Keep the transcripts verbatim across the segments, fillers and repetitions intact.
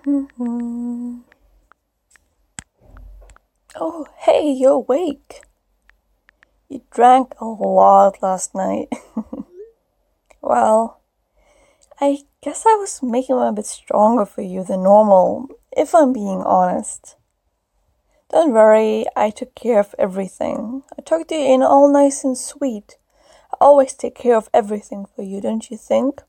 Oh, hey, you're awake. You drank a lot last night. Well, I guess I was making them a bit stronger for you than normal, if I'm being honest. Don't worry, I took care of everything. I tucked you in all nice and sweet. I always take care of everything for you, don't you think?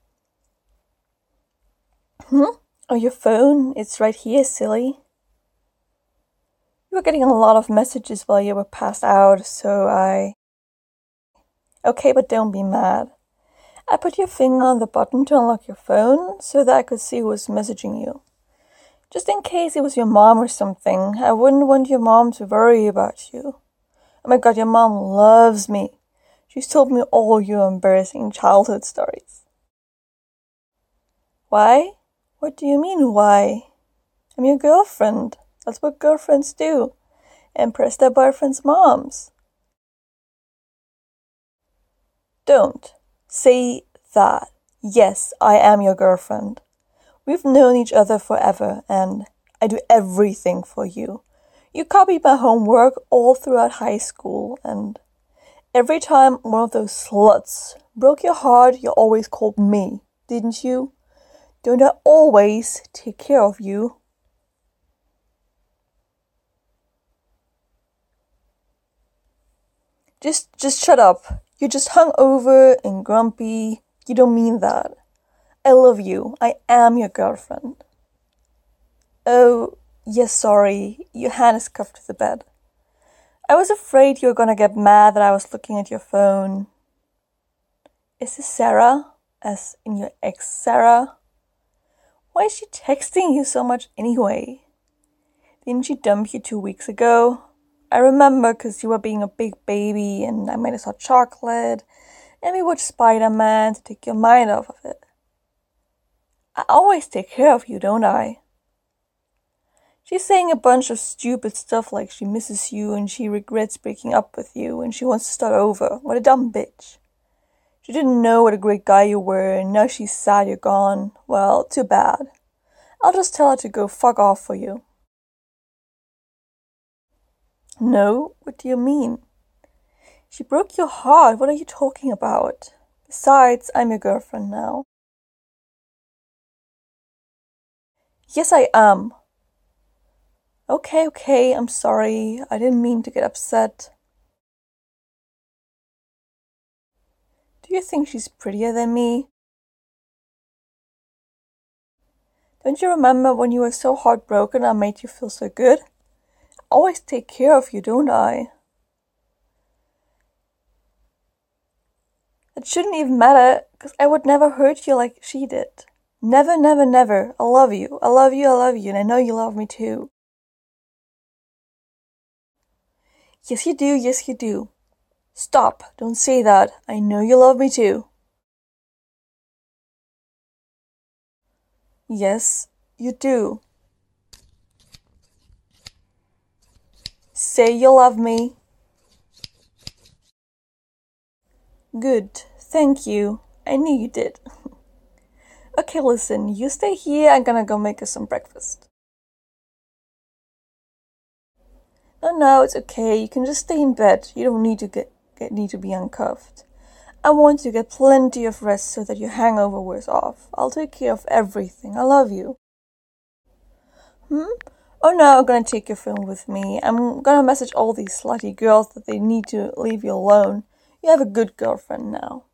Hmm? Oh, your phone? It's right here, silly. You were getting a lot of messages while you were passed out, so I... Okay, but don't be mad. I put your finger on the button to unlock your phone so that I could see who was messaging you. Just in case it was your mom or something, I wouldn't want your mom to worry about you. Oh my god, your mom loves me. She's told me all your embarrassing childhood stories. Why? What do you mean, why? I'm your girlfriend. That's what girlfriends do. Impress their boyfriend's moms. Don't say that. Yes, I am your girlfriend. We've known each other forever, and I do everything for you. You copied my homework all throughout high school, and every time one of those sluts broke your heart, you always called me, didn't you? Don't I always take care of you? Just, just shut up. You're just hungover and grumpy. You don't mean that. I love you. I am your girlfriend. Oh, yes, sorry. Your hand is cuffed to the bed. I was afraid you were gonna get mad that I was looking at your phone. Is this Sarah? As in your ex Sarah? Why is she texting you so much anyway? Didn't she dump you two weeks ago? I remember because you were being a big baby and I made us hot chocolate and we watched Spider-Man to take your mind off of it. I always take care of you, don't I? She's saying a bunch of stupid stuff like she misses you and she regrets breaking up with you and she wants to start over. What a dumb bitch. She didn't know what a great guy you were and now she's sad you're gone. Well, too bad. I'll just tell her to go fuck off for you. No? What do you mean? She broke your heart. What are you talking about? Besides, I'm your girlfriend now. Yes, I am. Okay, okay, I'm sorry. I didn't mean to get upset. Do you think she's prettier than me? Don't you remember when you were so heartbroken I made you feel so good? I always take care of you, don't I? It shouldn't even matter, because I would never hurt you like she did. Never, never, never. I love you. I love you, I love you, and I know you love me too. Yes, you do, yes, you do. Stop. Don't say that. I know you love me too. Yes, you do. Say you love me. Good. Thank you. I knew you did. Okay, listen. You stay here. I'm gonna go make us some breakfast. No, no, it's okay. You can just stay in bed. You don't need to get, get need to be uncuffed. I want you to get plenty of rest so that your hangover wears off. I'll take care of everything. I love you. Hmm? Oh no, I'm gonna take your phone with me. I'm gonna message all these slutty girls that they need to leave you alone. You have a good girlfriend now.